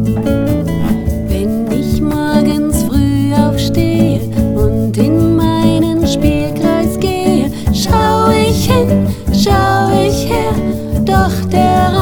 Wenn ich morgens früh aufstehe und in meinen Spielkreis gehe, schau ich hin, schau ich her, doch der